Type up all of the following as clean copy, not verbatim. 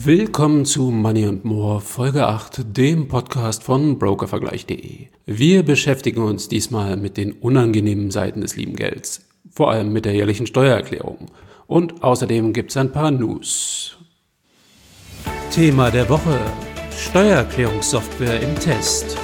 Willkommen zu Money and More, Folge 8, dem Podcast von Brokervergleich.de. Wir beschäftigen uns diesmal mit den unangenehmen Seiten des lieben Gelds, vor allem mit der jährlichen Steuererklärung. Und außerdem gibt es ein paar News. Thema der Woche: Steuererklärungssoftware im Test.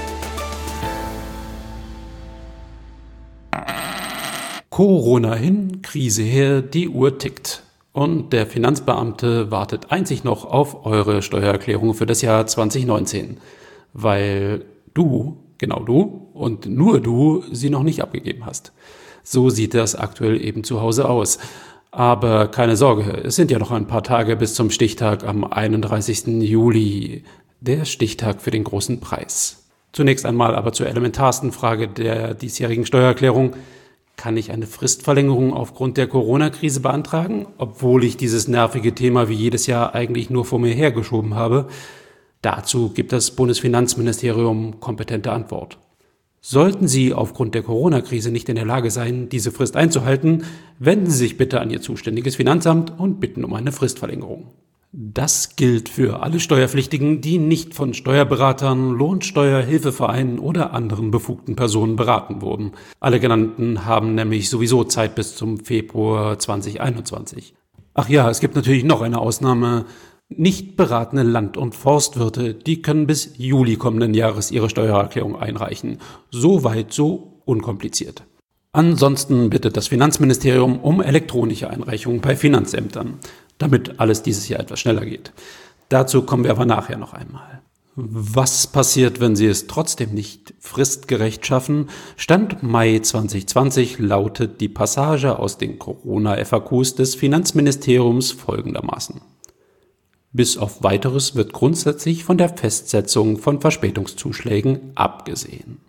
Corona hin, Krise her, die Uhr tickt. Und der Finanzbeamte wartet einzig noch auf eure Steuererklärung für das Jahr 2019, weil du, genau du und nur du sie noch nicht abgegeben hast. So sieht das aktuell eben zu Hause aus. Aber keine Sorge, es sind ja noch ein paar Tage bis zum Stichtag am 31. Juli, der Stichtag für den großen Preis. Zunächst einmal aber zur elementarsten Frage der diesjährigen Steuererklärung: Kann ich eine Fristverlängerung aufgrund der Corona-Krise beantragen, obwohl ich dieses nervige Thema wie jedes Jahr eigentlich nur vor mir hergeschoben habe? Dazu gibt das Bundesfinanzministerium kompetente Antwort. Sollten Sie aufgrund der Corona-Krise nicht in der Lage sein, diese Frist einzuhalten, wenden Sie sich bitte an Ihr zuständiges Finanzamt und bitten um eine Fristverlängerung. Das gilt für alle Steuerpflichtigen, die nicht von Steuerberatern, Lohnsteuerhilfevereinen oder anderen befugten Personen beraten wurden. Alle genannten haben nämlich sowieso Zeit bis zum Februar 2021. Ach ja, es gibt natürlich noch eine Ausnahme: Nicht beratene Land- und Forstwirte, die können bis Juli kommenden Jahres ihre Steuererklärung einreichen. So weit, so unkompliziert. Ansonsten bittet das Finanzministerium um elektronische Einreichungen bei Finanzämtern, damit alles dieses Jahr etwas schneller geht. Dazu kommen wir aber nachher noch einmal. Was passiert, wenn Sie es trotzdem nicht fristgerecht schaffen? Stand Mai 2020 lautet die Passage aus den Corona-FAQs des Finanzministeriums folgendermaßen: Bis auf Weiteres wird grundsätzlich von der Festsetzung von Verspätungszuschlägen abgesehen.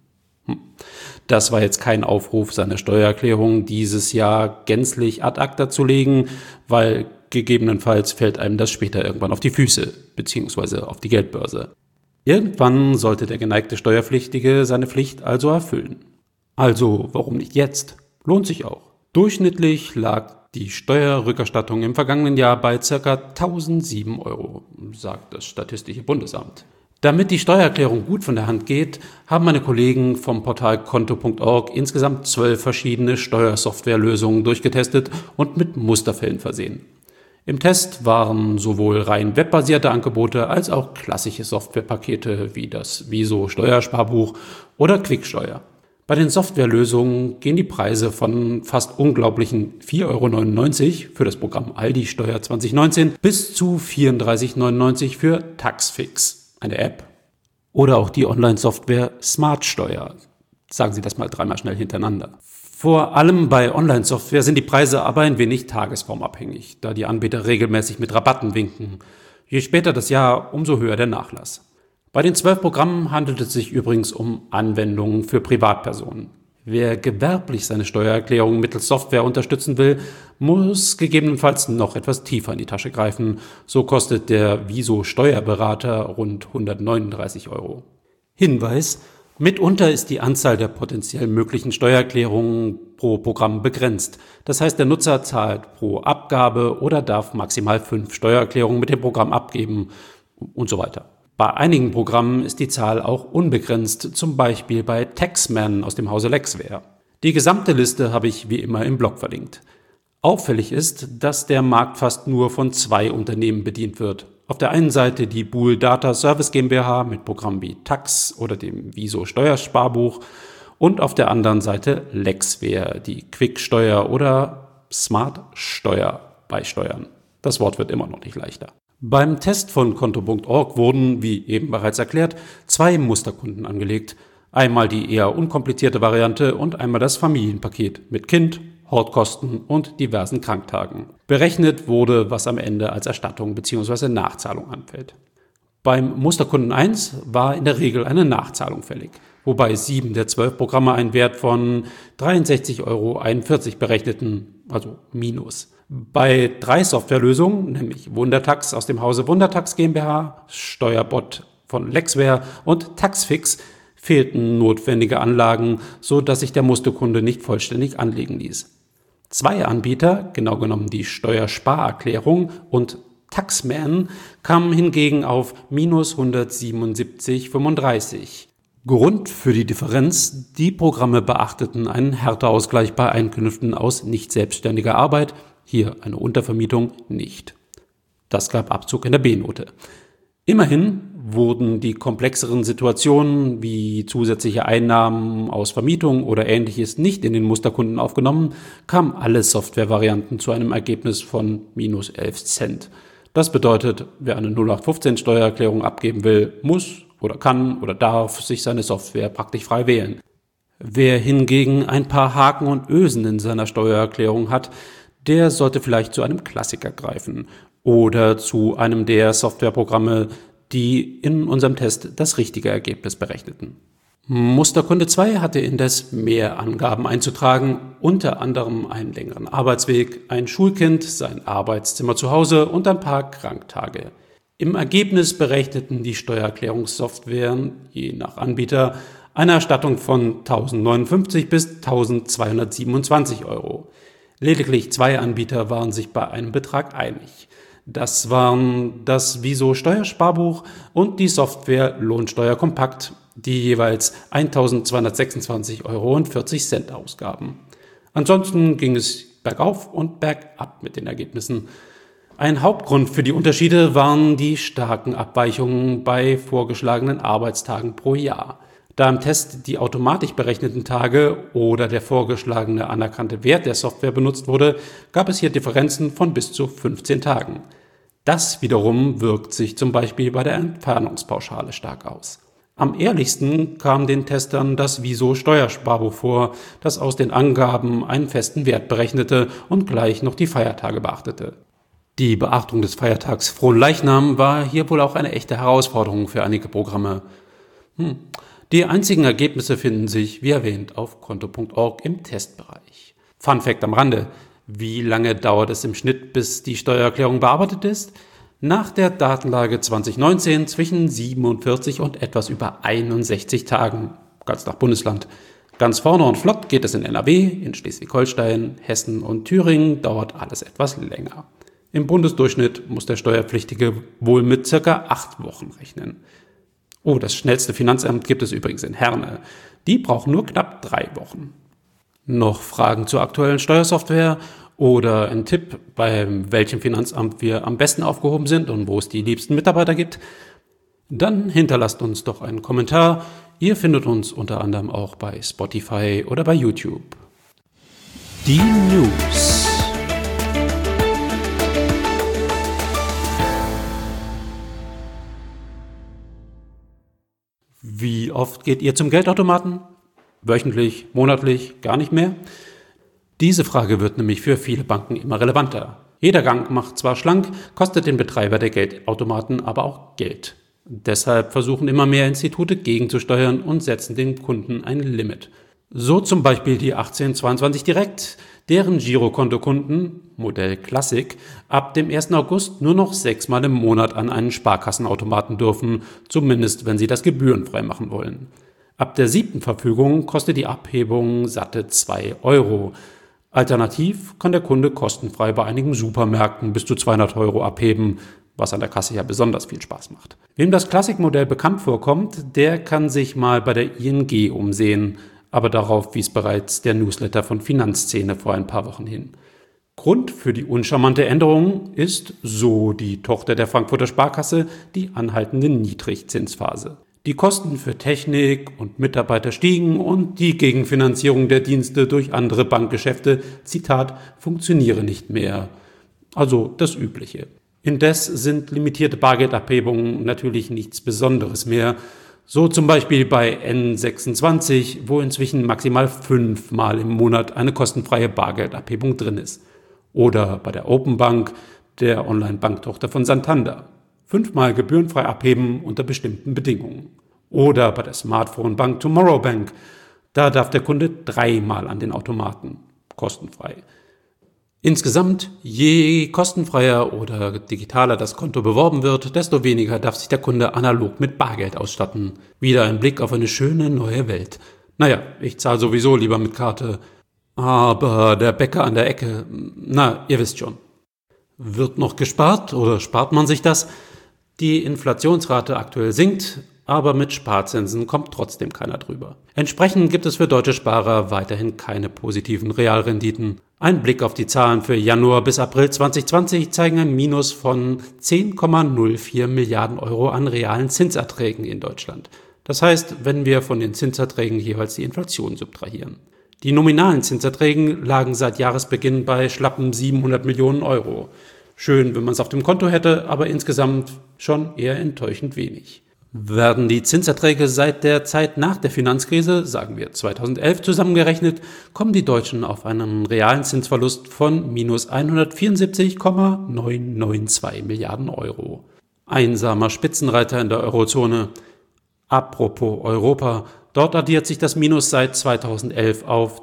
Das war jetzt kein Aufruf, seine Steuererklärung dieses Jahr gänzlich ad acta zu legen, weil gegebenenfalls fällt einem das später irgendwann auf die Füße bzw. auf die Geldbörse. Irgendwann sollte der geneigte Steuerpflichtige seine Pflicht also erfüllen. Also warum nicht jetzt? Lohnt sich auch. Durchschnittlich lag die Steuerrückerstattung im vergangenen Jahr bei ca. 1.007 €, sagt das Statistische Bundesamt. Damit die Steuererklärung gut von der Hand geht, haben meine Kollegen vom Portal Konto.org insgesamt 12 verschiedene Steuersoftwarelösungen durchgetestet und mit Musterfällen versehen. Im Test waren sowohl rein webbasierte Angebote als auch klassische Softwarepakete wie das Wieso Steuersparbuch oder Quicksteuer. Bei den Softwarelösungen gehen die Preise von fast unglaublichen 4,99 € für das Programm Aldi Steuer 2019 bis zu 34,99 € für Taxfix, eine App. Oder auch die Online-Software Smartsteuer. Sagen Sie das mal dreimal schnell hintereinander. Vor allem bei Online-Software sind die Preise aber ein wenig tagesformabhängig, da die Anbieter regelmäßig mit Rabatten winken. Je später das Jahr, umso höher der Nachlass. Bei den 12 Programmen handelt es sich übrigens um Anwendungen für Privatpersonen. Wer gewerblich seine Steuererklärung mittels Software unterstützen will, muss gegebenenfalls noch etwas tiefer in die Tasche greifen. So kostet der Wieso Steuerberater rund 139 €. Hinweis: Mitunter ist die Anzahl der potenziell möglichen Steuererklärungen pro Programm begrenzt. Das heißt, der Nutzer zahlt pro Abgabe oder darf maximal 5 Steuererklärungen mit dem Programm abgeben und so weiter. Bei einigen Programmen ist die Zahl auch unbegrenzt, zum Beispiel bei Taxman aus dem Hause Lexware. Die gesamte Liste habe ich wie immer im Blog verlinkt. Auffällig ist, dass der Markt fast nur von 2 Unternehmen bedient wird. Auf der einen Seite die Bool Data Service GmbH mit Programmen wie Tax oder dem Wieso Steuersparbuch und auf der anderen Seite Lexware, die Quicksteuer oder Smartsteuer beisteuern. Das Wort wird immer noch nicht leichter. Beim Test von Konto.org wurden, wie eben bereits erklärt, 2 Musterkunden angelegt. Einmal die eher unkomplizierte Variante und einmal das Familienpaket mit Kind, Hortkosten und diversen Kranktagen. Berechnet wurde, was am Ende als Erstattung bzw. Nachzahlung anfällt. Beim Musterkunden 1 war in der Regel eine Nachzahlung fällig, wobei 7 der 12 Programme einen Wert von 63,41 € berechneten, also Minus. Bei 3 Softwarelösungen, nämlich Wundertax aus dem Hause Wundertax GmbH, Steuerbot von Lexware und Taxfix, fehlten notwendige Anlagen, so dass sich der Musterkunde nicht vollständig anlegen ließ. 2 Anbieter, genau genommen die Steuersparerklärung und Taxman kam hingegen auf minus 177,35. Grund für die Differenz: Die Programme beachteten einen Härteausgleich bei Einkünften aus nicht selbstständiger Arbeit, hier eine Untervermietung, nicht. Das gab Abzug in der B-Note. Immerhin wurden die komplexeren Situationen wie zusätzliche Einnahmen aus Vermietung oder Ähnliches nicht in den Musterkunden aufgenommen, kamen alle Softwarevarianten zu einem Ergebnis von minus 11 Cent. Das bedeutet, wer eine 0815-Steuererklärung abgeben will, muss oder kann oder darf sich seine Software praktisch frei wählen. Wer hingegen ein paar Haken und Ösen in seiner Steuererklärung hat, der sollte vielleicht zu einem Klassiker greifen oder zu einem der Softwareprogramme, die in unserem Test das richtige Ergebnis berechneten. Musterkunde 2 hatte indes mehr Angaben einzutragen, unter anderem einen längeren Arbeitsweg, ein Schulkind, sein Arbeitszimmer zu Hause und ein paar Kranktage. Im Ergebnis berechneten die Steuererklärungssoftwaren, je nach Anbieter, eine Erstattung von 1.059 bis 1.227 Euro. Lediglich 2 Anbieter waren sich bei einem Betrag einig. Das waren das Wieso Steuersparbuch und die Software Lohnsteuer Kompakt, die jeweils 1.226,40 Euro ausgaben. Ansonsten ging es bergauf und bergab mit den Ergebnissen. Ein Hauptgrund für die Unterschiede waren die starken Abweichungen bei vorgeschlagenen Arbeitstagen pro Jahr. Da im Test die automatisch berechneten Tage oder der vorgeschlagene anerkannte Wert der Software benutzt wurde, gab es hier Differenzen von bis zu 15 Tagen. Das wiederum wirkt sich zum Beispiel bei der Entfernungspauschale stark aus. Am ehrlichsten kam den Testern das Wieso Steuersparbuch vor, das aus den Angaben einen festen Wert berechnete und gleich noch die Feiertage beachtete. Die Beachtung des Feiertags Fronleichnam war hier wohl auch eine echte Herausforderung für einige Programme. Die einzigen Ergebnisse finden sich, wie erwähnt, auf konto.org im Testbereich. Fun Fact am Rande: Wie lange dauert es im Schnitt, bis die Steuererklärung bearbeitet ist? Nach der Datenlage 2019 zwischen 47 und etwas über 61 Tagen, ganz nach Bundesland. Ganz vorne und flott geht es in NRW, in Schleswig-Holstein, Hessen und Thüringen dauert alles etwas länger. Im Bundesdurchschnitt muss der Steuerpflichtige wohl mit ca. 8 Wochen rechnen. Oh, das schnellste Finanzamt gibt es übrigens in Herne. Die brauchen nur knapp 3 Wochen. Noch Fragen zur aktuellen Steuersoftware oder ein Tipp, bei welchem Finanzamt wir am besten aufgehoben sind und wo es die liebsten Mitarbeiter gibt? Dann hinterlasst uns doch einen Kommentar. Ihr findet uns unter anderem auch bei Spotify oder bei YouTube. Die News. Wie oft geht ihr zum Geldautomaten? Wöchentlich, monatlich, gar nicht mehr? Diese Frage wird nämlich für viele Banken immer relevanter. Jeder Gang macht zwar schlank, kostet den Betreiber der Geldautomaten aber auch Geld. Deshalb versuchen immer mehr Institute gegenzusteuern und setzen dem Kunden ein Limit. So zum Beispiel die 1822 Direkt, deren Girokontokunden, Modell Classic, ab dem 1. August nur noch 6-mal im Monat an einen Sparkassenautomaten dürfen, zumindest wenn sie das gebührenfrei machen wollen. Ab der 7. Verfügung kostet die Abhebung satte 2 Euro. Alternativ kann der Kunde kostenfrei bei einigen Supermärkten bis zu 200 Euro abheben, was an der Kasse ja besonders viel Spaß macht. Wem das Classic-Modell bekannt vorkommt, der kann sich mal bei der ING umsehen, aber darauf wies bereits der Newsletter von Finanzszene vor ein paar Wochen hin. Grund für die uncharmante Änderung ist, so die Tochter der Frankfurter Sparkasse, die anhaltende Niedrigzinsphase. Die Kosten für Technik und Mitarbeiter stiegen und die Gegenfinanzierung der Dienste durch andere Bankgeschäfte, Zitat, funktioniere nicht mehr. Also das Übliche. Indes sind limitierte Bargeldabhebungen natürlich nichts Besonderes mehr. So zum Beispiel bei N26, wo inzwischen maximal 5-mal im Monat eine kostenfreie Bargeldabhebung drin ist. Oder bei der Open Bank, der Online-Banktochter von Santander. 5-mal gebührenfrei abheben unter bestimmten Bedingungen. Oder bei der Smartphone-Bank Tomorrow Bank. Da darf der Kunde 3-mal an den Automaten. Kostenfrei. Insgesamt, je kostenfreier oder digitaler das Konto beworben wird, desto weniger darf sich der Kunde analog mit Bargeld ausstatten. Wieder ein Blick auf eine schöne neue Welt. Naja, ich zahle sowieso lieber mit Karte. Aber der Bäcker an der Ecke, na, ihr wisst schon. Wird noch gespart oder spart man sich das? Die Inflationsrate aktuell sinkt, aber mit Sparzinsen kommt trotzdem keiner drüber. Entsprechend gibt es für deutsche Sparer weiterhin keine positiven Realrenditen. Ein Blick auf die Zahlen für Januar bis April 2020 zeigen ein Minus von 10,04 Milliarden Euro an realen Zinserträgen in Deutschland. Das heißt, wenn wir von den Zinserträgen jeweils die Inflation subtrahieren. Die nominalen Zinserträgen lagen seit Jahresbeginn bei schlappen 700 Millionen Euro. Schön, wenn man es auf dem Konto hätte, aber insgesamt schon eher enttäuschend wenig. Werden die Zinserträge seit der Zeit nach der Finanzkrise, sagen wir 2011 zusammengerechnet, kommen die Deutschen auf einen realen Zinsverlust von minus 174,992 Milliarden Euro. Einsamer Spitzenreiter in der Eurozone. Apropos Europa, dort addiert sich das Minus seit 2011 auf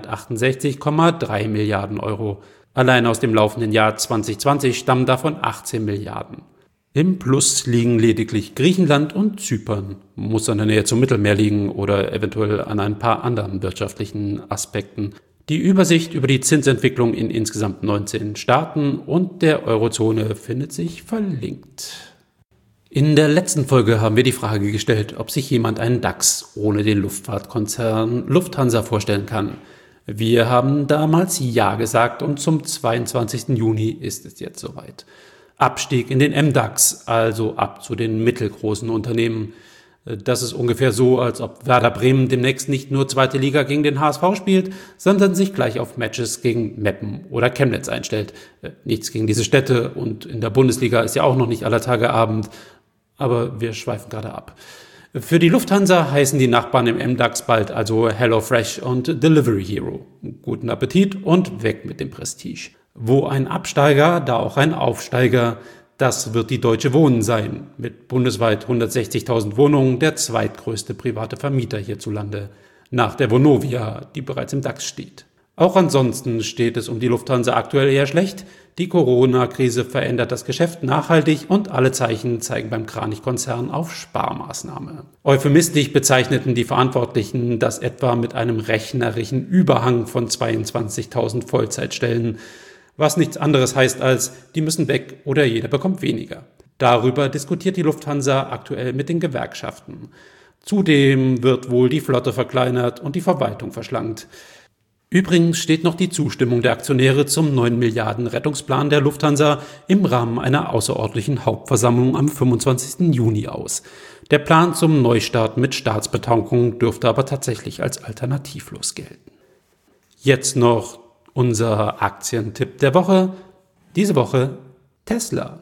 368,3 Milliarden Euro. Allein aus dem laufenden Jahr 2020 stammen davon 18 Milliarden. Im Plus liegen lediglich Griechenland und Zypern. Muss an der Nähe zum Mittelmeer liegen oder eventuell an ein paar anderen wirtschaftlichen Aspekten. Die Übersicht über die Zinsentwicklung in insgesamt 19 Staaten und der Eurozone findet sich verlinkt. In der letzten Folge haben wir die Frage gestellt, ob sich jemand einen DAX ohne den Luftfahrtkonzern Lufthansa vorstellen kann. Wir haben damals Ja gesagt und zum 22. Juni ist es jetzt soweit. Abstieg in den MDAX, also ab zu den mittelgroßen Unternehmen. Das ist ungefähr so, als ob Werder Bremen demnächst nicht nur zweite Liga gegen den HSV spielt, sondern sich gleich auf Matches gegen Meppen oder Chemnitz einstellt. Nichts gegen diese Städte und in der Bundesliga ist ja auch noch nicht aller Tage Abend. Aber wir schweifen gerade ab. Für die Lufthansa heißen die Nachbarn im MDAX bald also HelloFresh und Delivery Hero. Guten Appetit und weg mit dem Prestige. Wo ein Absteiger, da auch ein Aufsteiger. Das wird die Deutsche Wohnen sein. Mit bundesweit 160.000 Wohnungen der zweitgrößte private Vermieter hierzulande. Nach der Vonovia, die bereits im DAX steht. Auch ansonsten steht es um die Lufthansa aktuell eher schlecht. Die Corona-Krise verändert das Geschäft nachhaltig und alle Zeichen zeigen beim Kranich-Konzern auf Sparmaßnahme. Euphemistisch bezeichneten die Verantwortlichen das etwa mit einem rechnerischen Überhang von 22.000 Vollzeitstellen, was nichts anderes heißt als, die müssen weg oder jeder bekommt weniger. Darüber diskutiert die Lufthansa aktuell mit den Gewerkschaften. Zudem wird wohl die Flotte verkleinert und die Verwaltung verschlankt. Übrigens steht noch die Zustimmung der Aktionäre zum 9 Milliarden Rettungsplan der Lufthansa im Rahmen einer außerordentlichen Hauptversammlung am 25. Juni aus. Der Plan zum Neustart mit Staatsbetankung dürfte aber tatsächlich als alternativlos gelten. Jetzt noch unser Aktientipp der Woche. Diese Woche Tesla.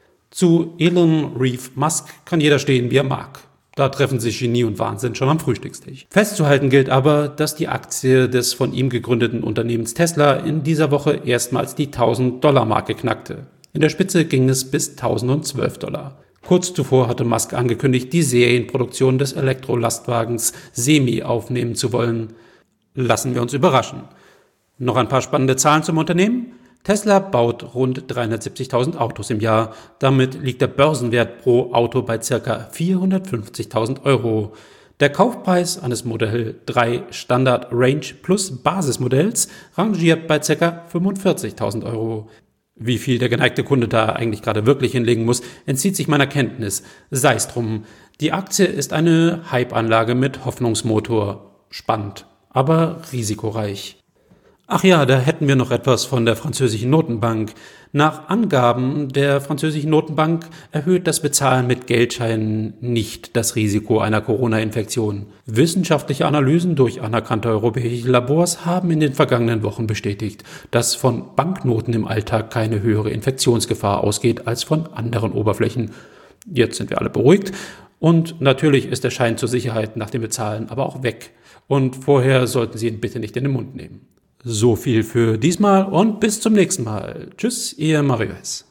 Zu Elon Reeve Musk kann jeder stehen, wie er mag. Da treffen sich Genie und Wahnsinn schon am Frühstückstisch. Festzuhalten gilt aber, dass die Aktie des von ihm gegründeten Unternehmens Tesla in dieser Woche erstmals die $1.000-Marke knackte. In der Spitze ging es bis $1.012. Kurz zuvor hatte Musk angekündigt, die Serienproduktion des Elektrolastwagens Semi aufnehmen zu wollen. Lassen wir uns überraschen. Noch ein paar spannende Zahlen zum Unternehmen. Tesla baut rund 370.000 Autos im Jahr. Damit liegt der Börsenwert pro Auto bei ca. 450.000 Euro. Der Kaufpreis eines Modell 3 Standard Range Plus Basismodells rangiert bei ca. 45.000 Euro. Wie viel der geneigte Kunde da eigentlich gerade wirklich hinlegen muss, entzieht sich meiner Kenntnis. Sei es drum. Die Aktie ist eine Hype-Anlage mit Hoffnungsmotor. Spannend, aber risikoreich. Ach ja, da hätten wir noch etwas von der französischen Notenbank. Nach Angaben der französischen Notenbank erhöht das Bezahlen mit Geldscheinen nicht das Risiko einer Corona-Infektion. Wissenschaftliche Analysen durch anerkannte europäische Labors haben in den vergangenen Wochen bestätigt, dass von Banknoten im Alltag keine höhere Infektionsgefahr ausgeht als von anderen Oberflächen. Jetzt sind wir alle beruhigt. Und natürlich ist der Schein zur Sicherheit nach dem Bezahlen aber auch weg. Und vorher sollten Sie ihn bitte nicht in den Mund nehmen. So viel für diesmal und bis zum nächsten Mal. Tschüss, Ihr Mario S.